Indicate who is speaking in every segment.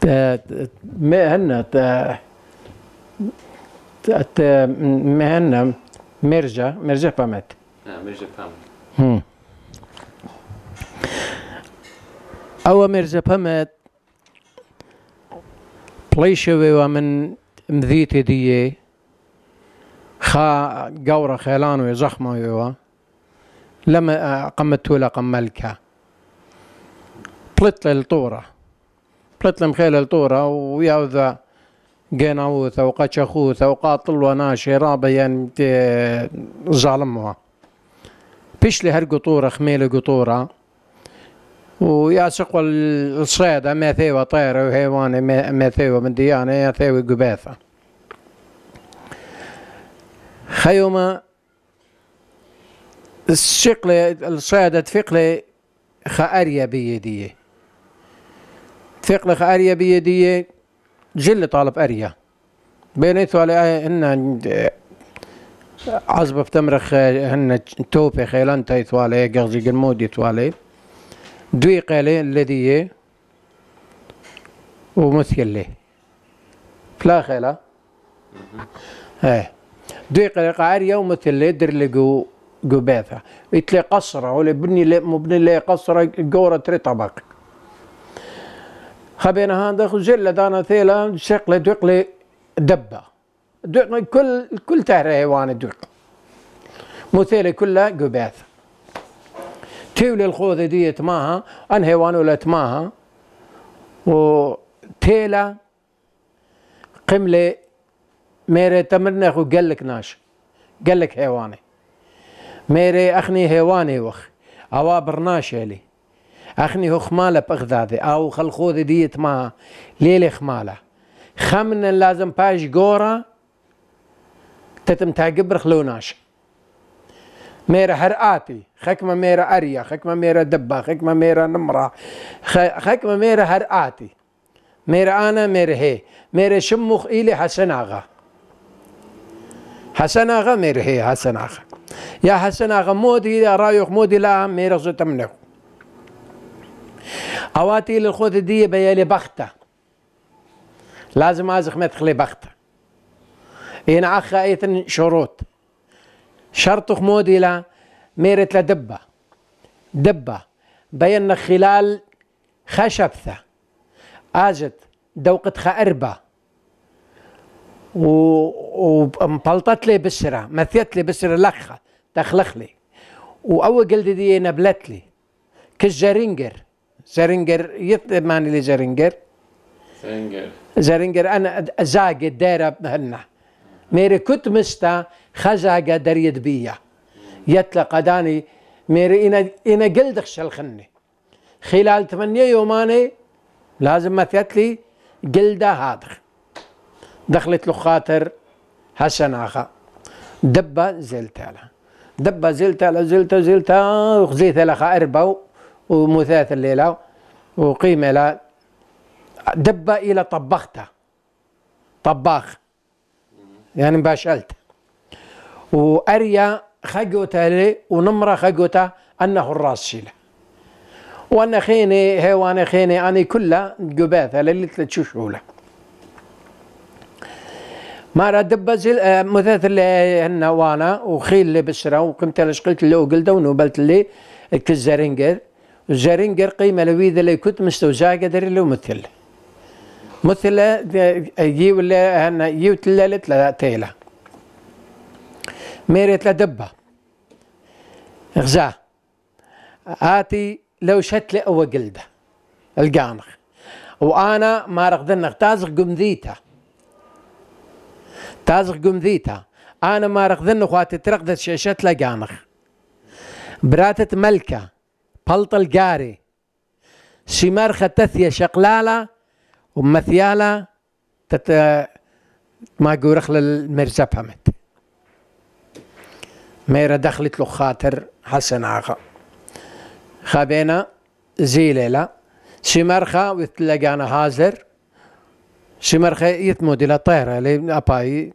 Speaker 1: مهنا مهنا مرجع پامت.
Speaker 2: مرجع پام.
Speaker 1: أو مرجع پامت بليشوي ومن مذيتي دي خا جورة خيلان وزخمة ويوا لما قمت ولا قملكها بلت الطورة بلت مخيل الطورة وياوذا جناوثة وقشخوثة وقاطل وناشي رابا يعني ظالمها بيشلي هالقطورة خميل قطورة ويا سقوى الصيدة ما ثيوى طيرة وحيوانة ما ثيوى من ديانة يا ثيوى قباثة خيوما الشقلة الصيدة تفقلي خارية بيدية تفقلي خارية بيدية جل طالب أريا بينيتو على هن عزبة بتمرخ هن توبي خيلان تايتوالي قرزي قلمودي توالي دوي قالي الذي ومثل له فلا خيلا دوي قالي قارية ومثل له در لقو قباثة يتلي قصرة ولا مبني لي قصرة قورة تري طبق خبينا هذا خزل دانا ثيلا شقله دوقلي دبة دوق كل تهر حيوان دوق مثيلة كلها قباثة تولي الخوذة دي تماها ان حيوان ولا تماها وتيلا قملي ميري تمرنخ وقلك ناش قلك حيواني ميري اخني حيواني وخ اوابر ناشيلي اخني هو خماله بغدادي او خلخوذي ديت ما ليلي خماله خمن لازم باش قورة تتم تاقبر خلوناش ميرا هرقاتي خكمة ميرا أريا خكمة ميرا دبا خكمة ميرا نمرة خكمة ميرا هرقاتي ميرا أنا ميرا هي ميرا شمخ إلي حسناغا حسناغا ميرا هي حسناغا يا حسناغا مودي يا رايخ مودي لا ميرا زو تمنخ أواتي للخوذ دي بيالي بختة لازم أزخ مدخلي بختة هنا أخا أيثن شروط شرط خمودي لا ميرت لا دبة بين خلال خشبثة أجت دوقة خأربة ومبلطت لي بسرة مثيت لي بسرة لخة تخلخ لي وأول قلدي دي نبلت لي كالزرينجر زرينجر يثماني لي زرينجر أنا زاقة دايرة هنا ميري كنت مستا خزاقة دريد بيا يتلقى داني ميري إنا قلدخ شلخني خلال 8 يوماني لازم مثيت لي قلدة هادخ دخلت له خاطر حسناخا دبة زلتها وخزيت لها أربع ومثاث الليلة وقيمة لا دبة إلى طبختها طباخ يعني باشلت وأريا خجوتها لي ونمرة خجوتها أنه الراس شيله وأنا خيني هيواني خيني أنا كلها قباثة للي تشوشوله ما دبة مثاث اللي هن وانا وخيل اللي بسرة وقمت لشقلت اللي وقلده ونوبلت اللي كالزرينجر الزرينجر قيمة لويذا اللي كنت مستوزاة قدر اللي مثل يجيو اللي هن يوت اللي لا تيلا ميرت لا دبة غزاه آتي لو شت لي أو قلده القانخ وأنا ما رغدنخ تازغ قمذيتا أنا ما رغدنخ واتي ترغدت شاشت لا قانخ براتت ملكة بلطل قاري شمارخة تثية شقلالة ومثيالة ما قورخ للمرزا بهمت ميرا دخلت له خاطر حسن آخا خابينا زيليلا شمارخة وتلقانا هازر شمارخة يتمودي لطيرة لي أباي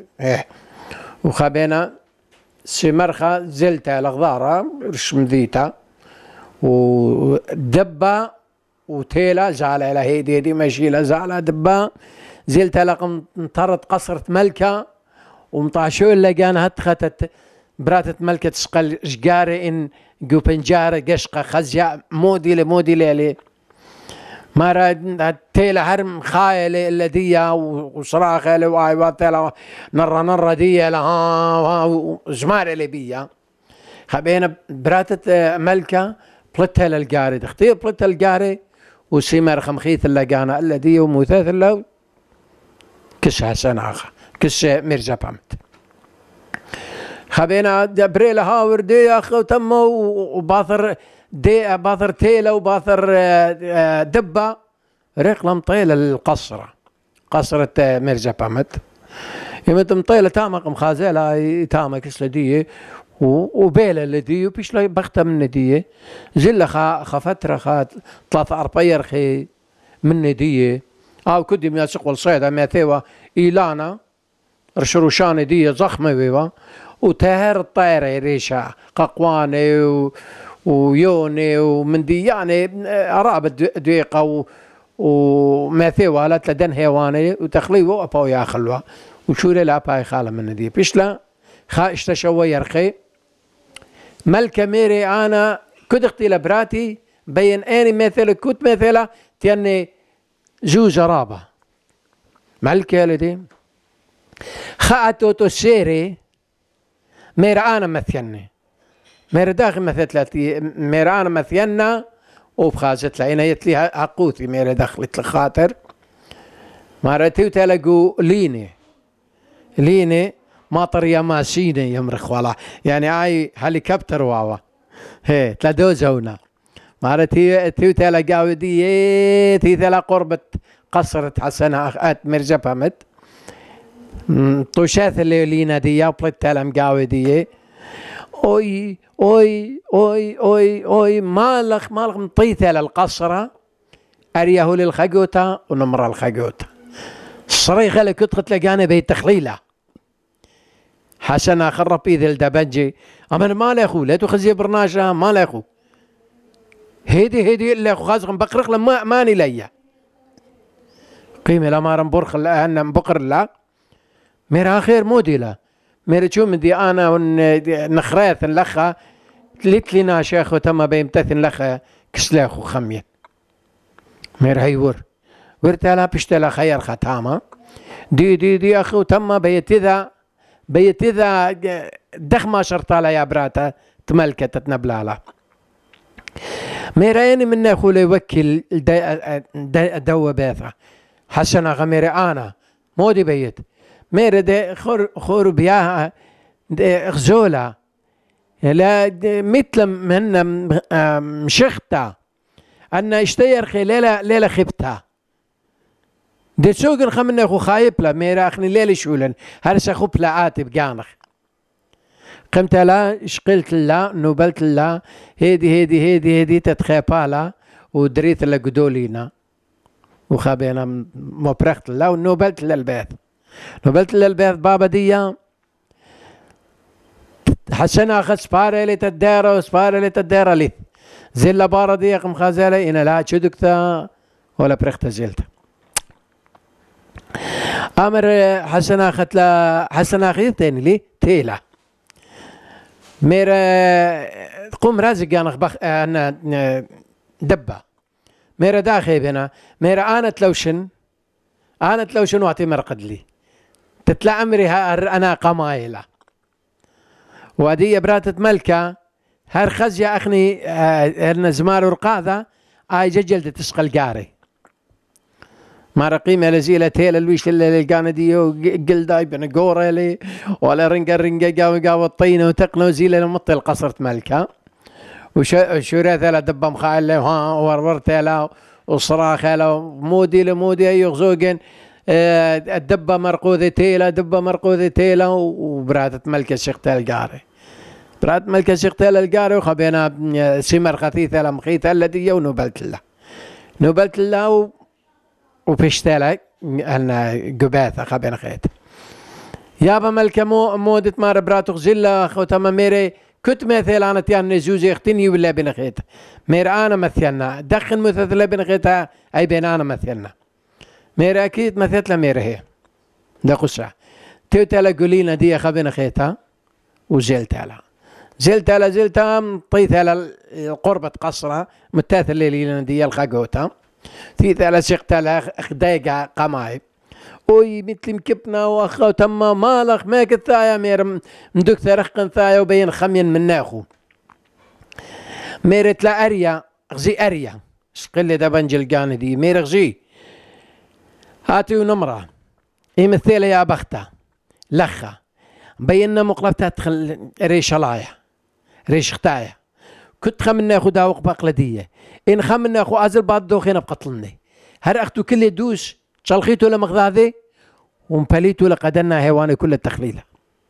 Speaker 1: وخابينا شمارخة زلتها لغضارة رشمذيتا ودبة وتيلا زعل هيدي هيدي ماشيلة زعل دبا زلت لقم انطرت قصرة ملكة ومطاشو لقان هتختت براتت ملكة تسقل جاري إن جو بنجارة قشقة خزيا مودي لي مرة تيلا هرم خايلة الذية وصراخة لواي تيلا نرة دية لها وزمار اللي بيا خبينا براتت ملكة بلتها للقاري تختير بلتها القاري وسيمر خمخيث اللقانة الذية وموثاث اللو كس حسن آخر كس مرزا بامت خبينا بريلا هاور دي أخو تمو وباثر دي باثر تيلا وباثر دبة رقلم طيلة القصرة قصرة مرزا بامت يمت مطيلة تامق مخازيلة تامق كسلدية وبيلة لدي وبيش لا بختة من ندية زلة خفترة خات 3-4 يرخي من ندية أو كدي من سقوى الصيدة ماثيوة إيلانا رشروشان دية ضخمة بيوا وتهر الطائرة ريشة ققواني ويوني ومندي يعني أرابة دويقة وماثيوة لا تلدن هيواني وتخليوه أباو ياخلوا وشوري لا باي خالة من ندية بيش لا اشتشوا يرخي ملكة ميري أنا كدختي لبراتي بين أني مثل كنت مثلا تيني زوج رابة ملكة لدي خاطو تسيري مير أنا مثيني مير داخل مثلتي مير أنا مثينا وبخازت لها يتلي عقوتي مير دخلت لخاطر مرتي وتلقوا ليني ماطر يا ماسيني يمرخ والله يعني هاي هليكوبتر واوا هي تلادو زونا مارتي تي تلقاو دي تي تلا قربة قصرة حسنة أخات مرزا بامت طوشات اللي لينا دي بلت تلا مقاوي دي اوي مالخ مطيثة للقصرة أريه للخقوتة ونمر الخقوتة الصريخة اللي كنت تلقانا بي تخليلة حسنا خرب إذا الدبنجي أما ما لا أخو لا تخزي برناجها ما لا أخو هيدي اللي أخو خازق بقرق لما ماني ليا قيمة لما رمبرخ أنا بقر لا ميرا خير مودي لا ميرا شو مدي أنا ونخراث لخا لتلنا شيخ وتم بيمتثن لخا كسلاخو خمية ميرا هيور ورتلا بشتلا خير ختامة دي أخو تم بيتذا دخمة شرطالة يا براتا تملكة تتنبلالا ميراني من أخو يوكل دو بيثا حسنا غميري أنا مودي بيت ميرا دي خور بياها غزولة لا مثل من مشختا أن اشتير خي ليلة خبتا دي سوق الخمنة أخو خايب لا ميرا أخني ليلة شولن هرسا خب لعاتب جانخ قمت لا شقلت لا نوبلت لا هيدي تتخيبا لا ودريت لا قدولينا وخابينا مبرخت لا ونوبلت للبيت بابا ديا حسنا أخذ سبارة لي تديرة وسبارة لي تديرة لي زل بارة دي قم خازالي إنا لا تشدكتا ولا برخت زلت أمر حسنا أخذت لا حسنا أخذتني لي تيلا ميرا قوم رازق أنا دبة ميرا داخل بنا ميرا أنا تلوشن وعطي مرقد لي تطلع أمري أنا قمايلة وادي براتت ملكة هر خزية أخني النزمار ورقاذة آي جلدة تسقل قاري ما رقيمة لزيلة تيل الويش اللي القانا ديو قلداي بنا قورة لي ولا رنقا قاوي الطينة وتقنى وزيلة لمطي القصرة ملكة وشوريثة لا دبا مخايل لي ورورتها لا وصراخة لا مودي أي غزوقين الدبة مرقوذة تيلا وبراتت ملكة شيختها القاري برات ملكة شيختها القاري وخبينا سمر خثيثة لمخيثة الذي ونوبلت الله وبشتلك أنا قباثة خبينا خيت يابا ملكة مودت مار براتو زلة خوتما ميري كنت مثل أنا تيان زوزي اختني ولا بين خيتها مير أنا مثلنا دخن مثل بين خيتها أي بين أنا مثلنا مير أكيد مثل مير هي ده قصة تيوتلا قولينا دي خبين خيتها وزلتها زلتها طيتها لقربة قصرة متاثل ليلة دي الخاقوتها في ثلاث شقتها دايقة قمايب اوي مثل مكبنا واخا تما مالخ ما كثايا مير مدوك ثرخن ثايا وبين خمين من ناخو ميرت لا اريا غزي اريا شقل دا بنجل قان دي مير غزي هاتي ونمرة يمثل يا بختها لخا بينا مقلبتها تدخل ريش لايا ريش ختايا كنت خمن ناخو داوق باقلدية إن خمن ناخو أزل بعض دوخين بقتلني هر أختو كل يدوس شلخيتو لمغذاذي ومبليتو لقدنا هيواني كل التخليلة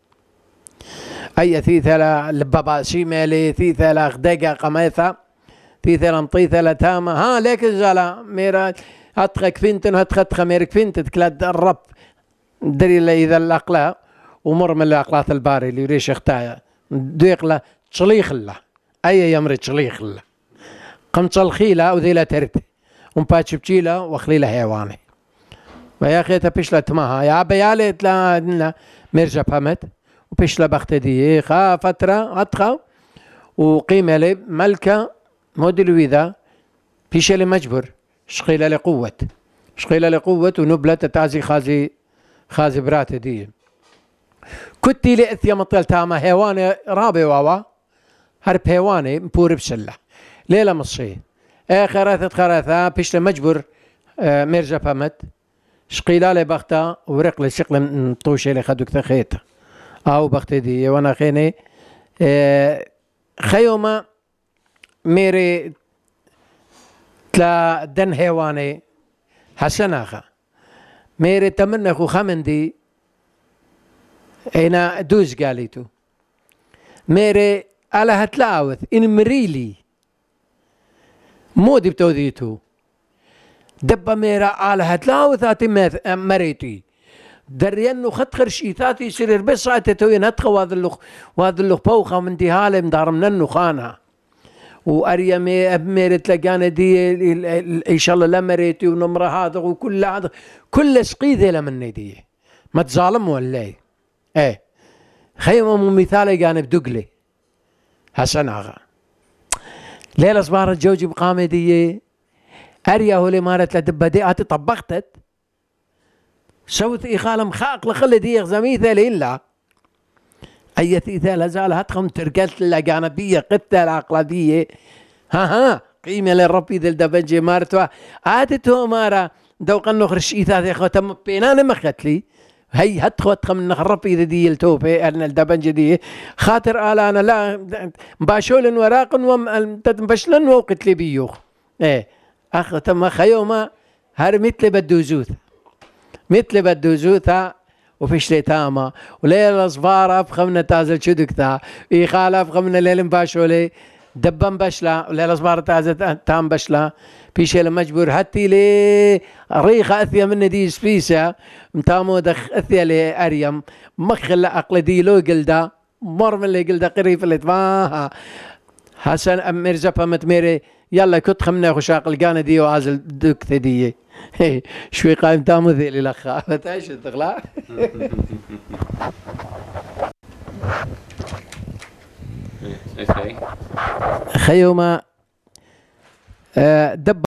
Speaker 1: أي ثيثة لبابا شيمالي ثيثة لأخدقة قميثة ثيثة مطيثة لتامة ها ليك الجالة ميرا هتخك فينتن هتخك ميرك فينتن كلاد الرب دري إذا الأقلاء ومر من الأقلات الباري اللي يريش اختايا دويقلا تشليخ الله أي يمر تشليخ الله قم تشلخيلا وذيلا ترد ومباتش بتشيلا وخليلا هيواني ويا أخي تبشلا تماها يا بيالي تلا مرجع فهمت وبشلا بختدي خا فترة أتخا وقيمة لي ملكة موديل ويذا بيشلي مجبر شقيلة لقوة ونبلة تعزي خازي برات دي كنتي لأثيا مطل تاما هيواني رابي واوا هرب هيواني مبور بسلة ليلة مصي خراثة بيشلا مجبر مرجع فهمت شقيلة لي بختا ورق لي شقل مطوشي لي خدوك تخيتا أو بختي دي وانا خيني خيوما ميري تلا دن هيواني حسناخا ميري تمنى خو خمن دي اينا دوز قاليتو ميري على هتلاوث ان مريلي مودي بتوذيتو دبا ميرا على هتلاوث اتي مريتي دريانو خد خرشيتاتي يصير بس ساعتي توين هتخا وهذا اللخ بوخا من دي هالي مدار مننو خانها واريا ميرت تلقانا دي ان شاء الله لمريتي ونمرة هذا وكل هذا كل سقيذة لمني دي ما تظالم ولا ايه خيمة مثالي كان بدقلي حسن اغا ليلة صبارة جوجي بقامة دي اريا هولي مارت لدبا دي اتي طبختت سوت إخالة مخاق لخلي دي غزميثة لإلا أي ثيثة لازال هتخم ترقلت اللقانبية قتة العقلبية ها قيمة للربي ذي الدبنجي مارتوا عادتو مارا دوقا نخرش إيثاث يا أخوة تم بينانا مختلي هي هتخو تخم نخربي ذي دي التوفي أن الدبنجي دي خاطر آلانا لا باشولن وراقن ومبشلن وقتلي بيوخ ايه أخو تم خيوما هر مثل بدوزوث مثل بدوزوثا وفيش تاما وليل صبارة بخمنا تازل شدكتا إيخالة بخمنا ليل مباشولي دبا مبشلا وليل صبارة تازل تام بشلا بيشي المجبور هاتي لي ريخة أثيا من دي سبيسة متامو دخ أثيا لي أريم مخل أقل دي لو قلدا مر من اللي قلدا قريف اللي تماها حسن أمير زفا متميري يلا كنت خمنا خشاق القانة دي وعازل دكتة دي شوي قايم تامو ذي لي لخا فتايش تغلا خيوما دب